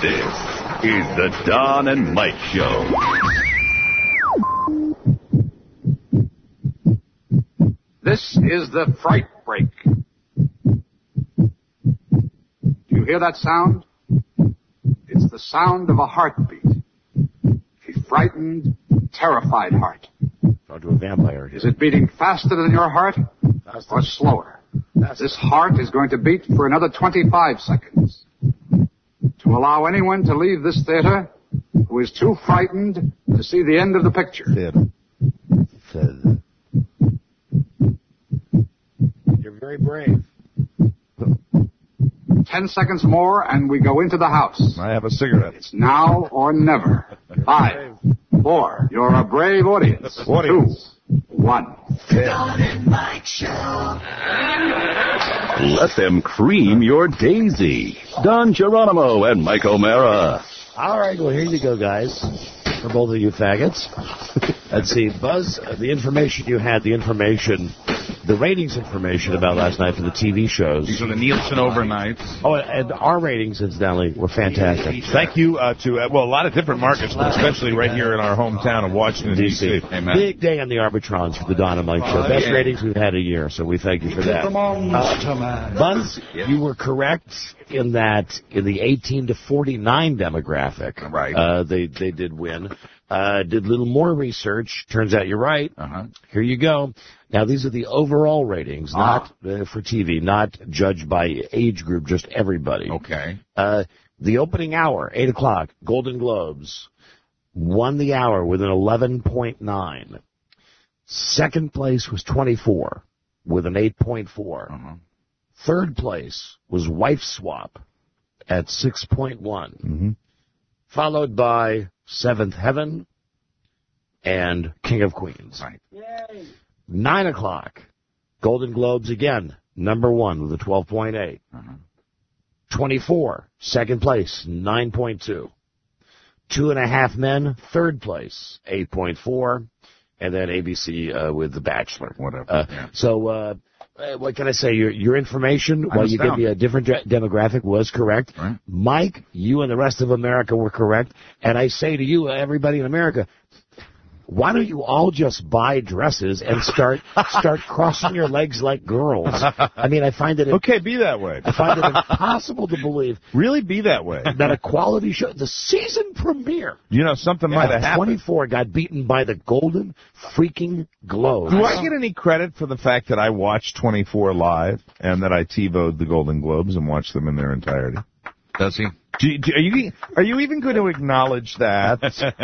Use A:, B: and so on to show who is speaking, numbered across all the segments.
A: This is the Don and Mike Show.
B: This is the fright break. Do you hear that sound? It's the sound of a heartbeat. A frightened, terrified heart.
C: Talk to a vampire.
B: Is it beating faster than your heart or slower? This heart is going to beat for another 25 seconds to allow anyone to leave this theater who is too frightened to see the end of the picture.
C: You're very brave.
B: 10 seconds more and we go into the house.
D: I have a cigarette.
B: It's now or never. 5, 4. You're a brave audience. 2, 1.
A: Don and Mike Show. Let them cream your daisy. Don Geronimo and Mike O'Mara.
C: All right, well, here you go, guys. For both of you faggots. Let's see, Buzz, the information you had, the ratings information about last night for the TV shows.
D: These are the Nielsen overnights.
C: Oh, and our ratings, incidentally, were fantastic.
D: Thank you to a lot of different markets, but especially right here in our hometown of Washington, D.C.
C: Amen. Big day on the Arbitrons for the Don and Mike Show. Best ratings we've had a year, so we thank you for that. Buzz, you were correct in that in the 18 to 49 demographic,
D: right.
C: They did win. Did a little more research. Turns out you're right. Here you go. Now, these are the overall ratings, not for TV, not judged by age group, just everybody.
D: Okay.
C: The opening hour, 8 o'clock, Golden Globes, won the hour with an 11.9. Second place was 24 with an 8.4. Third place was Wife Swap at 6.1. Followed by Seventh Heaven and King of Queens.
D: Right.
C: Yay. 9 o'clock, Golden Globes again, number 1 with a 12.8. 24, second place, 9.2. 2.5 Men, third place, 8.4. And then ABC with The Bachelor.
D: Whatever.
C: So, what can I say? Your information, while you gave me a different demographic, was correct.
D: Right.
C: Mike, you and the rest of America were correct. And I say to you, everybody in America, why don't you all just buy dresses and start crossing your legs like girls? I mean, I find it...
D: Okay, be that way.
C: I find it impossible to believe...
D: Really be that way.
C: That a quality show... The season premiere...
D: You know, something might have happened.
C: 24 got beaten by the Golden freaking Globe.
D: Do I get any credit for the fact that I watched 24 live and that I TiVo'd the Golden Globes and watched them in their entirety?
E: Does he?
D: Are you even going to acknowledge that?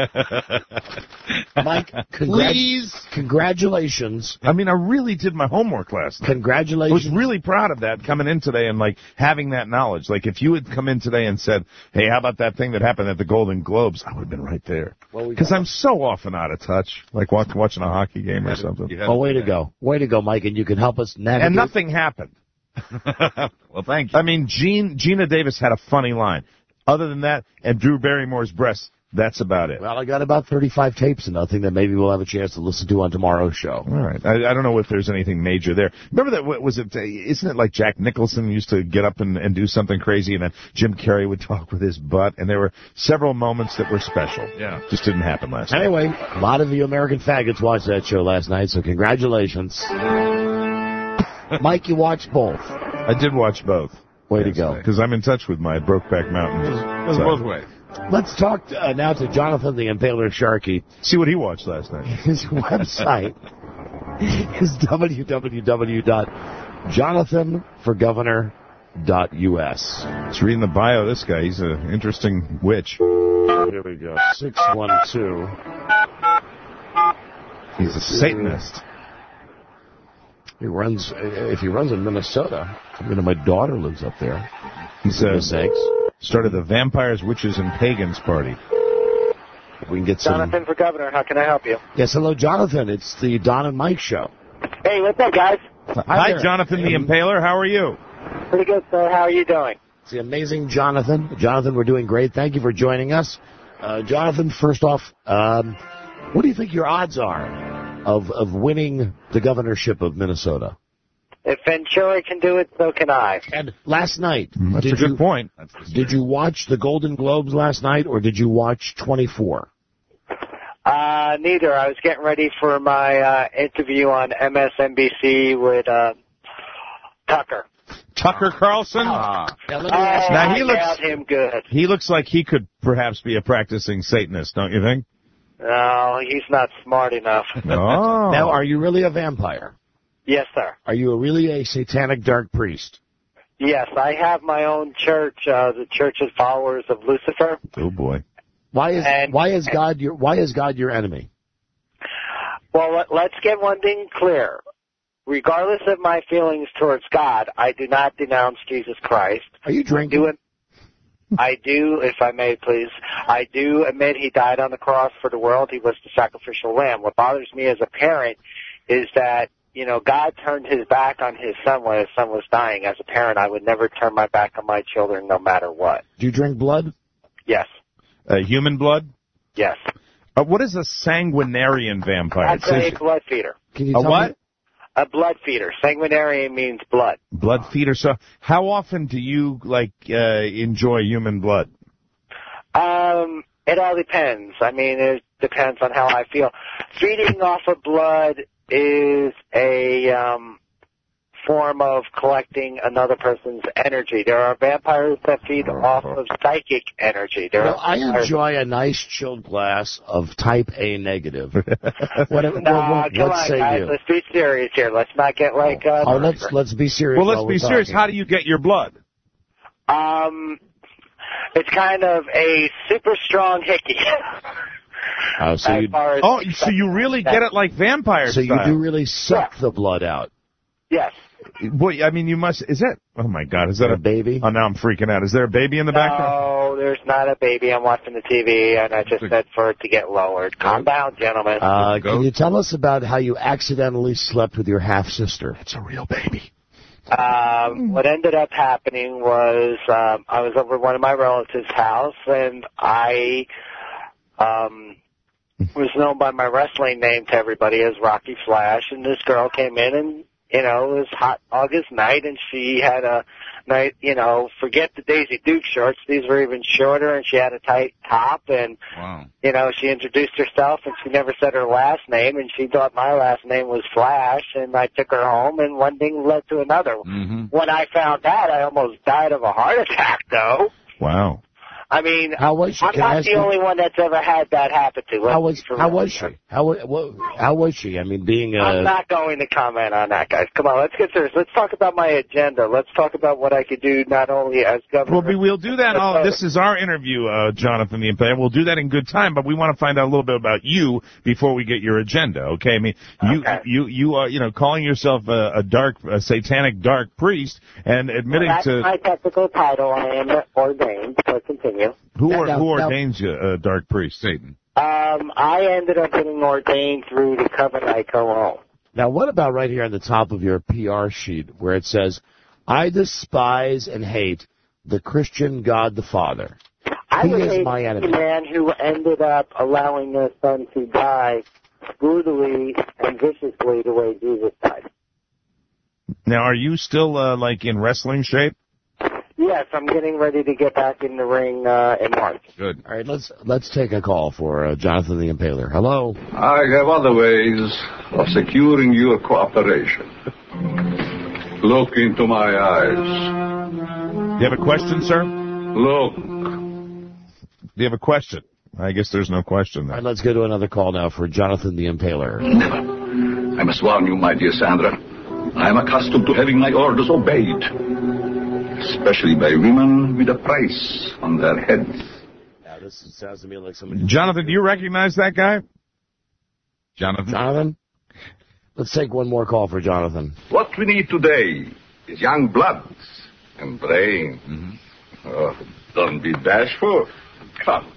C: Mike, please. Congratulations.
D: I mean, I really did my homework last night.
C: Congratulations.
D: I was really proud of that coming in today and, like, having that knowledge. Like, if you had come in today and said, hey, how about that thing that happened at the Golden Globes? I would have been right there. Because I'm so often out of touch, like watching a hockey game or something.
C: Oh, way to go. Way to go, Mike, and you can help us navigate.
D: And nothing happened.
E: Well, thank you.
D: I mean, Gina Davis had a funny line. Other than that, and Drew Barrymore's breasts, that's about it.
C: Well, I got about 35 tapes and nothing that maybe we'll have a chance to listen to on tomorrow's show.
D: All right. I don't know if there's anything major there. Remember that, isn't it like Jack Nicholson used to get up and do something crazy, and then Jim Carrey would talk with his butt, and there were several moments that were special.
E: Yeah.
D: Just didn't happen last night.
C: Anyway, a lot of you American faggots watched that show last night, so congratulations. Mike, you watched both.
D: I did watch both.
C: Way to go.
D: Because I'm in touch with my Brokeback Mountain.
E: It was both ways.
C: Let's talk now to Jonathan the Impaler Sharkey.
D: See what he watched last night.
C: His website is www.jonathanforgovernor.us.
D: It's reading the bio of this guy. He's an interesting witch.
C: Here we go. 612.
D: He's a Satanist.
C: If he runs in Minnesota, my daughter lives up there.
D: He says, started the Vampires, Witches, and Pagans party.
C: We can get
F: Jonathan for Governor, how can I help you?
C: Yes, hello, Jonathan. It's the Don and Mike show.
F: Hey, what's up, guys?
D: Hi, Jonathan the Impaler. How are you?
F: Pretty good, sir. How are you doing?
C: It's the amazing Jonathan. Jonathan, we're doing great. Thank you for joining us. Jonathan, first off, what do you think your odds are of winning the governorship of Minnesota?
F: If Ventura can do it, so can I.
C: And last night,
D: That's a good point.
C: Did you watch the Golden Globes last night, or did you watch 24?
F: Neither. I was getting ready for my interview on MSNBC with Tucker.
D: Tucker Carlson?
C: Now, let me
F: Oh,
C: ask
D: he
F: I
D: looks-
F: nailed him good.
D: He looks like he could perhaps be a practicing Satanist, don't you think?
F: No, he's not smart enough.
D: Oh.
C: now, are you really a vampire?
F: Yes, sir.
C: Are you really a satanic dark priest?
F: Yes, I have my own church, the Church of Followers of Lucifer.
D: Oh, boy.
C: Why is God your enemy?
F: Well, let's get one thing clear. Regardless of my feelings towards God, I do not denounce Jesus Christ.
C: Are you drinking?
F: I do, if I may, please. I do admit he died on the cross for the world. He was the sacrificial lamb. What bothers me as a parent is that, you know, God turned his back on his son when his son was dying. As a parent, I would never turn my back on my children no matter what.
C: Do you drink blood?
F: Yes.
D: Human blood?
F: Yes.
D: What is a sanguinarian vampire?
F: That's a blood feeder.
C: Can you
D: A
C: tell
D: what?
C: me?
F: A blood feeder. Sanguinarian means blood.
D: Blood feeder. So how often do you, enjoy human blood?
F: It all depends. I mean, it depends on how I feel. Feeding off of blood is a form of collecting another person's energy. There are vampires that feed off of psychic energy.
C: I enjoy a nice chilled glass of type A negative.
F: Come on, guys. Let's be serious here. Let's not get like.
C: Let's be serious.
D: Well, let's be serious. How do you get your blood?
F: It's kind of a super strong hickey.
C: So
D: you really get it like vampire
C: So
D: style.
C: you do really suck the blood out.
F: Yes.
D: Boy, I mean, you must. Is that? Oh my God! Is that
C: a baby?
D: Oh, now I'm freaking out. Is there a baby in the background?
F: No, there's not a baby. I'm watching the TV, and I just said for it to get lowered. Calm down, gentlemen.
C: Can you tell us about how you accidentally slept with your half sister? It's a real baby.
F: What ended up happening was I was over at one of my relatives' house, and I was known by my wrestling name to everybody as Rocky Flash, and this girl came in and, you know, it was hot August night, and she had a night, you know, forget the Daisy Duke shorts. These were even shorter, and she had a tight top, and, you know, she introduced herself, and she never said her last name, and she thought my last name was Flash, and I took her home, and one thing led to another.
D: Mm-hmm.
F: When I found out, I almost died of a heart attack, though.
D: Wow.
F: I mean,
C: how was she?
F: I'm not the only one that's ever had that happen to.
C: How was she? How was she? I mean, being
F: I'm not going to comment on that, guys. Come on, let's get serious. Let's talk about my agenda. Let's talk about what I could do not only as governor.
D: Well, we'll do that. This is our interview, Jonathan the Impaler. We'll do that in good time, but we want to find out a little bit about you before we get your agenda. Okay? I mean, you are, you know, calling yourself a satanic dark priest and admitting
F: that's my technical title. I am ordained. So continue.
D: Who ordains you a dark priest? Satan.
F: I ended up getting ordained through the covenant I co-own.
C: Now, what about right here on the top of your PR sheet where it says, I despise and hate the Christian God the Father. He is my enemy.
F: The man who ended up allowing their son to die brutally and viciously the way Jesus died.
D: Now, are you still, in wrestling shape?
F: Yes, I'm getting ready to get back in the ring in March.
D: Good.
C: All right, let's take a call for Jonathan the Impaler. Hello.
G: I have other ways of securing your cooperation. Look into my eyes.
D: Do you have a question, sir?
G: Look.
D: Do you have a question? I guess there's no question there.
C: All right, let's go to another call now for Jonathan the Impaler.
G: Never. I must warn you, my dear Sandra. I am accustomed to having my orders obeyed. Especially by women with a price on their heads.
C: Now, this sounds to me like somebody...
D: Jonathan, do you recognize that guy?
C: Jonathan? Let's take one more call for Jonathan.
G: What we need today is young bloods and brains. Mm-hmm. Oh, don't be bashful. Come.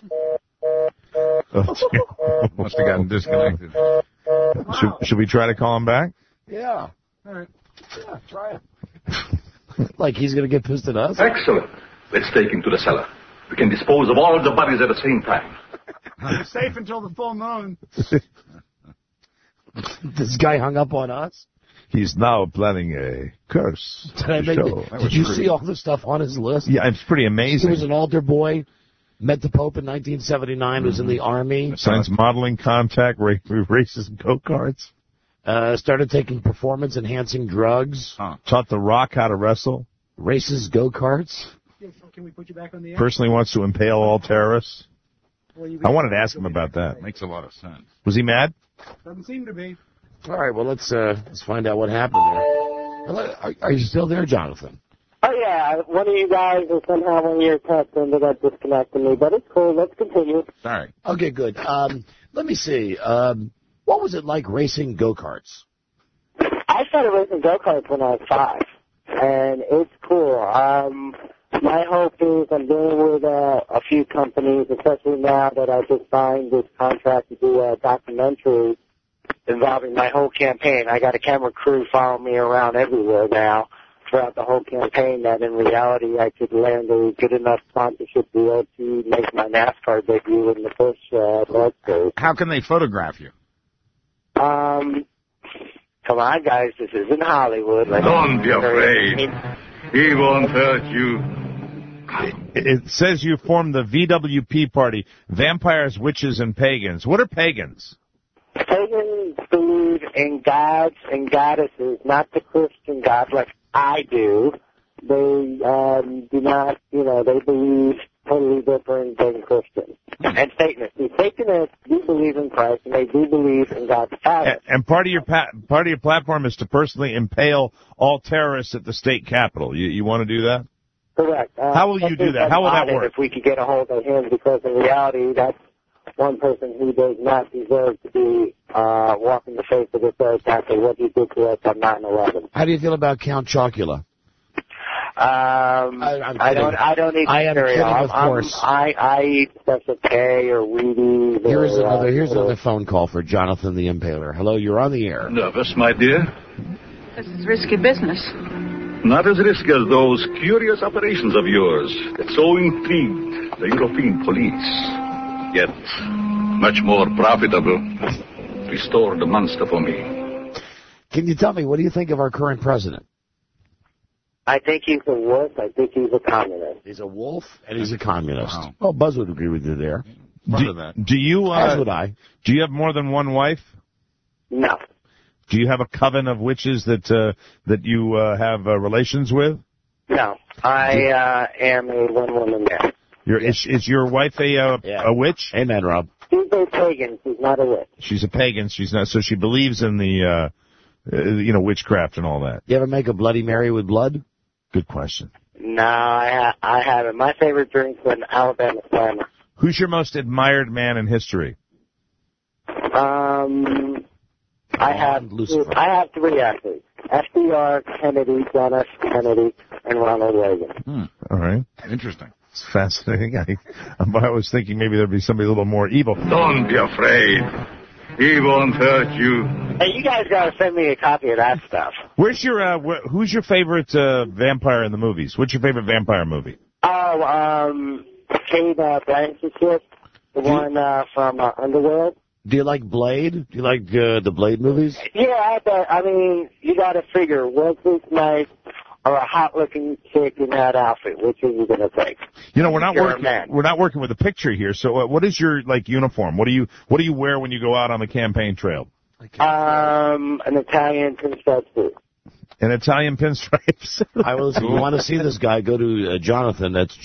E: Must have gotten disconnected.
D: Should we try to call him back?
C: Yeah. All right. Yeah, try it. Like he's going to get pissed at us?
G: Excellent. Let's take him to the cellar. We can dispose of all the bodies at the same time.
H: You're safe until the full moon.
C: This guy hung up on us?
D: He's now planning a curse.
C: Did you see all the stuff on his list?
D: Yeah, it's pretty amazing.
C: He was an altar boy, met the Pope in 1979, was in the Army.
D: Signs modeling contact, races go-karts.
C: Started taking performance-enhancing drugs.
D: Taught The Rock how to wrestle.
C: Races go-karts.
H: Can we put you back on the air?
D: Personally wants to impale all terrorists. I wanted to ask him about that.
E: Makes a lot of sense.
D: Was he mad?
H: Doesn't seem to be.
C: All right, well, let's find out what happened there. Are you still there, Jonathan?
F: Oh, yeah. One of you guys or somehow one of your texts ended up disconnecting me, but it's cool. Let's continue.
E: Sorry.
C: Okay, good. Let me see. What was it like racing go-karts?
F: I started racing go-karts when I was 5, and it's cool. My hope is I'm dealing with a few companies, especially now that I just signed this contract to do a documentary involving my whole campaign. I got a camera crew following me around everywhere now throughout the whole campaign, that in reality I could land a good enough sponsorship deal to make my NASCAR debut in the Busch North State.
E: How can they photograph you?
F: Come on, guys, this isn't Hollywood.
G: Don't be afraid. He won't hurt you.
D: It says you formed the VWP party, Vampires, Witches, and Pagans. What are pagans?
F: Pagans believe in gods and goddesses, not the Christian gods like I do. They do not, they believe totally different than Christians. And Satanists. The Satanists do believe in Christ, and they do believe in God's Father.
D: And part of your platform is to personally impale all terrorists at the state capitol. You want to do that?
F: Correct.
D: How will you do that? How will that work?
F: If we could get a hold of him, because in reality, that's one person who does not deserve to be walking the face of this earth after what he did to us on 9/11.
C: How do you feel about Count Chocula?
F: I don't eat cereal.
C: Of course.
F: I eat Special K or Wheaties.
C: Here's another phone call for Jonathan the Impaler. Hello, you're on the air.
G: Nervous, my dear?
I: This is risky business.
G: Not as risky as those curious operations of yours that so intrigued the European police. Yet much more profitable. Restore the monster for me.
C: Can you tell me, what do you think of our current president?
F: I think he's a wolf. I think he's a communist.
C: He's a wolf and he's a communist.
E: Wow.
C: Well, Buzz would agree with you there.
D: Do you?
C: As would I.
D: Do you have more than one wife?
F: No.
D: Do you have a coven of witches that you have relations with?
F: No. I am a one-woman man.
D: Is your wife a witch?
C: Amen, Rob.
F: She's a pagan. She's not a witch.
D: She's a pagan. She's not. So she believes in the witchcraft and all that.
C: You ever make a Bloody Mary with blood?
D: Good question.
F: No, I haven't. My favorite drink's an Alabama Slammer.
D: Who's your most admired man in history?
F: I have 3 athletes: FDR, Kennedy, John F. Kennedy, and Ronald Reagan.
D: All right.
E: Interesting.
D: It's fascinating. I was thinking maybe there'd be somebody a little more evil.
G: Don't be afraid. He won't hurt you.
F: Hey, you guys gotta send me a copy of that stuff.
D: Where's your who's your favorite vampire in the movies? What's your favorite vampire movie?
F: Cate Blanchett, the one from Underworld.
C: Do you like Blade? Do you like the Blade movies?
F: Yeah, but I mean, you gotta figure, was this nice or a hot-looking chick in that outfit? Which are you gonna take?
D: We're not working with a picture here. So, what is your uniform? What do you wear when you go out on the campaign trail?
F: An Italian pinstripe suit.
D: An Italian pinstripes.
C: If you want to see this guy, go to Jonathan. That's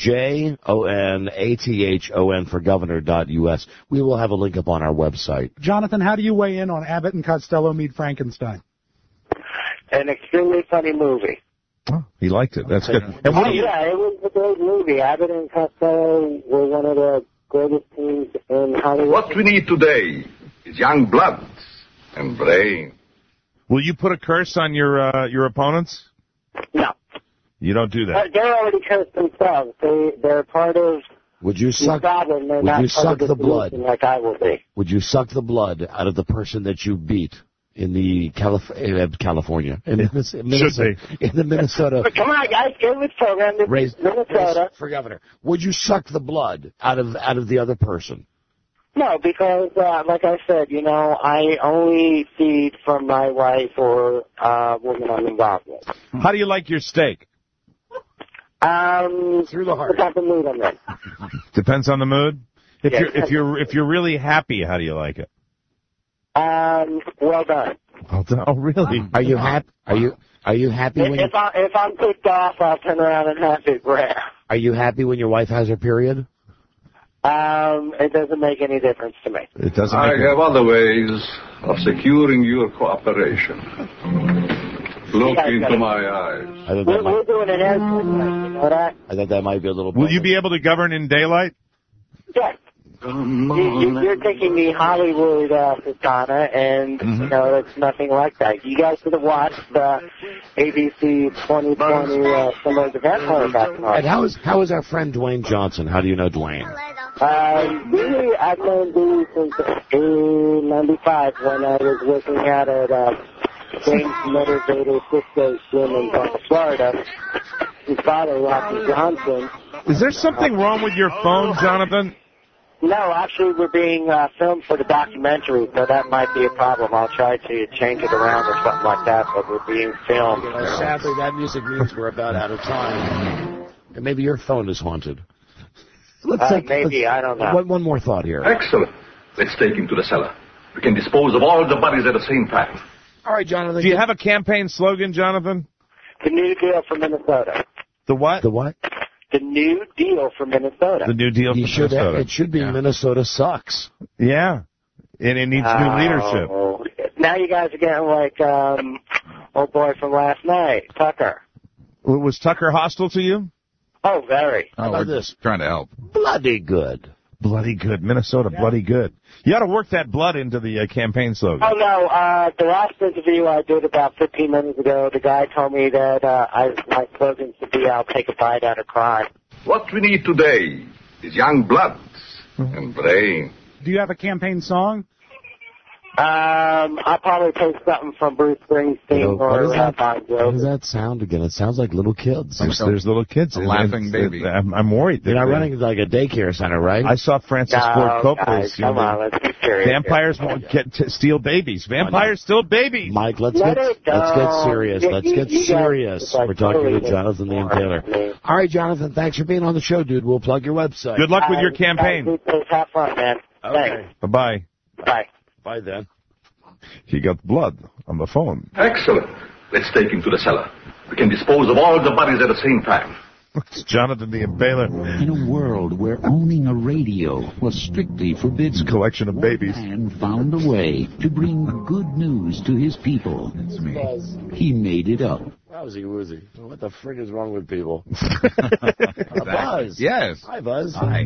C: JONATHON for governor.us. We will have a link up on our website.
H: Jonathan, how do you weigh in on Abbott and Costello Meet Frankenstein?
F: An extremely funny movie.
D: Oh, he liked it. That's good. And
F: it was a great movie. Abbott and Costello were one of the greatest teams in Hollywood.
G: What we need today is young blood and brain.
D: Will you put a curse on your opponents?
F: No.
D: You don't do that.
F: They're already cursed themselves. They're part of
C: Would you suck the blood
F: like I will be?
C: Would you suck the blood out of the person that you beat in the California? In the Minnesota.
F: But come on, guys, get this program. Minnesota.
C: For governor. Would you suck the blood out of the other person?
F: No, because, like I said, you know, I only feed from my wife or woman I'm involved with.
D: How do you like your steak?
H: Through the heart.
F: What type of mood I'm in.
D: Depends on the mood. If
F: Yeah.
D: you're really happy, how do you like it?
F: Well done.
D: Oh, really?
C: Are you happy? Are you happy when
F: If I'm ticked off, I'll turn around and have it rare.
C: Are you happy when your wife has her period?
F: It doesn't make any difference to me.
D: It doesn't.
G: I have other ways of securing your cooperation. Look into my eyes.
F: We're doing an airport, you know that?
C: I thought that might be a little.
D: Will you be able to govern in daylight?
F: Yes. You're taking the Hollywood persona, and you know it's nothing like that. You guys should have watched ABC 2020 Summer the Vampire back in
C: And how is our friend Dwayne Johnson? How do you know Dwayne?
F: Really, I've known Dee since '95 when I was working out at James Motivated Disco Gym in Florida. His father, Rocky Johnson.
D: Is there something wrong with your phone, Jonathan?
F: No, actually, we're being filmed for the documentary, so that might be a problem. I'll try to change it around or something like that, but we're being filmed.
C: Sadly, that music means we're about out of time. And maybe your phone is haunted.
F: I don't know.
C: One more thought here.
G: Excellent. Let's take him to the cellar. We can dispose of all the bodies at the same time.
C: All right, Jonathan.
D: Do you have a campaign slogan, Jonathan?
F: The New Deal for Minnesota.
D: The what?
C: The what?
F: The New Deal for Minnesota.
D: The New Deal for Minnesota.
C: It should be Minnesota sucks.
D: Yeah. And it needs new leadership.
F: Now you guys are getting like old boy from last night, Tucker.
D: Was Tucker hostile to you?
F: Oh, very.
E: Oh, we're just trying to help.
C: Bloody good.
D: Bloody good. Minnesota, bloody good. You ought to work that blood into the campaign slogan.
F: Oh, no. The last interview I did about 15 minutes ago, the guy told me that my slogan should be, I'll take a bite out of crime.
G: What we need today is young blood and brain.
H: Do you have a campaign song?
F: I'll probably take something from Bruce Springsteen or Bon Jovi.
C: What does that sound again? It sounds like little kids.
D: There's little kids.
E: Laughing baby.
D: I'm worried.
C: You're not running like a daycare center, right?
D: I saw Francis Ford Coppola's.
F: Come on, let's be serious.
D: Vampires won't steal babies. Vampires steal babies.
C: Mike, let's get serious. Let's get serious. We're talking to Jonathan the Impaler. All right, Jonathan, thanks for being on the show, dude. We'll plug your website.
D: Good luck with your campaign.
F: Have fun, man.
C: Okay.
D: Bye-bye.
F: Bye.
C: Bye, then.
D: He got blood on the phone.
G: Excellent. Let's take him to the cellar. We can dispose of all the bodies at the same time.
D: It's Jonathan the Impaler.
J: In a world where owning a radio was strictly forbidden,
D: it's a collection of babies.
J: And found a way to bring good news to his people. He made it up.
C: Wowzy woozy. What the frig is wrong with people? Buzz.
E: Yes.
C: Hi, Buzz.
E: Hi.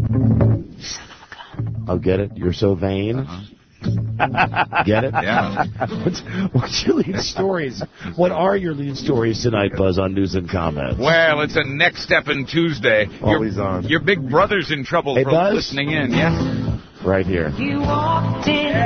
C: Oh, get it? You're so vain. Get it?
E: Yeah.
C: What's your lead stories? What are your lead stories tonight, Buzz, on News and Comments?
E: Well, it's a Next Step in Tuesday.
D: Always on.
E: Your big brother's in trouble
C: Hey,
E: for
C: Buzz?
E: listening in, yes?
C: Right here. You walked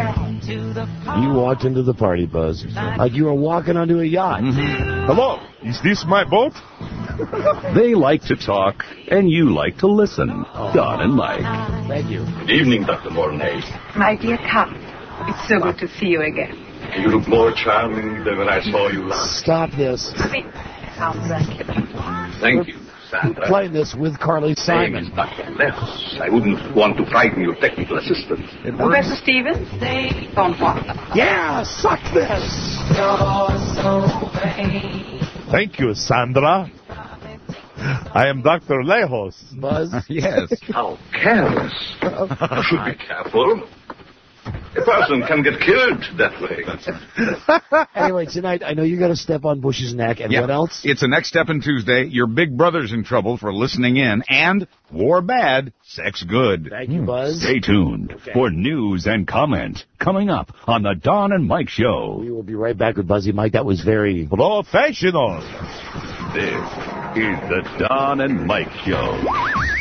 C: into the party, Buzz, like you were walking onto a yacht.
D: Mm-hmm. Hello, is this my boat?
A: They like to talk, and you like to listen. Don and Mike.
C: Thank you.
G: Good evening, Dr. Mornay.
I: My dear, come. It's so good to see you again.
G: You look more charming than when I saw you last.
C: Stop this.
I: How Dracula.
G: Thank you, Sandra.
C: Playing this with Carly
G: My name is
C: Simon.
G: Dr. Les. I wouldn't want to frighten your technical assistant.
I: Professor Stevens, they don't want them.
C: Yeah, suck this.
D: Thank you, Sandra. I am Dr. Lejos.
C: Buzz?
E: Yes.
G: How careless. You should be careful. A person can get killed that way.
C: Anyway, tonight, I know you got to step on Bush's neck. And
E: Yeah.
C: what else?
E: It's a Next Step in Tuesday. Your big brother's in trouble for listening in. And war bad, sex good.
C: Thank you, Buzz.
A: Stay tuned for News and Comment coming up on the Don and Mike Show.
C: We will be right back with Buzzy Mike. That was very
D: Professional.
A: This is the Don and Mike Show.